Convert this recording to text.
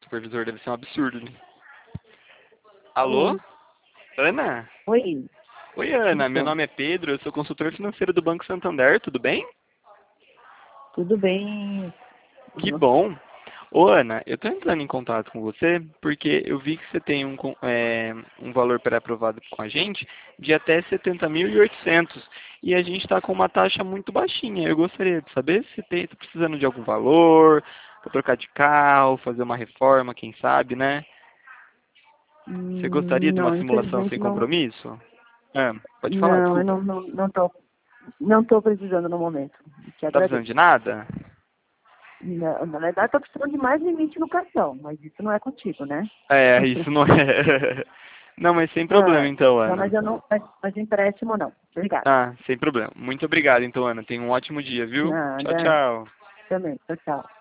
supervisor deve ser um absurdo, né? Alô? Oi. Ana? Oi. Oi, Ana. Meu Isso. nome é Pedro, eu sou consultor financeiro do Banco Santander, tudo bem? Tudo bem? Que bom. Ô, Ana, eu tô entrando em contato com você porque eu vi que você tem um valor pré-aprovado com a gente de até 70.800 e a gente está com uma taxa muito baixinha. Eu gostaria de saber se está precisando de algum valor para trocar de carro, fazer uma reforma, quem sabe, né? Você gostaria de uma Não, simulação sem infelizmente não. compromisso? Ah, pode falar, Não, eu desculpa. não tô precisando no momento. Te Tá precisando de agradeço. nada? Não, na verdade, estou precisando de mais limite no cartão, mas isso não é contigo, né? É, isso não é. Não, mas sem problema Ah, então, não, Ana. mas eu não. Mas empréstimo não. Obrigada. Ah, sem problema. Muito obrigado, então, Ana. Tenha um ótimo dia, viu? Tchau, Nada. tchau. Também. Tchau, tchau.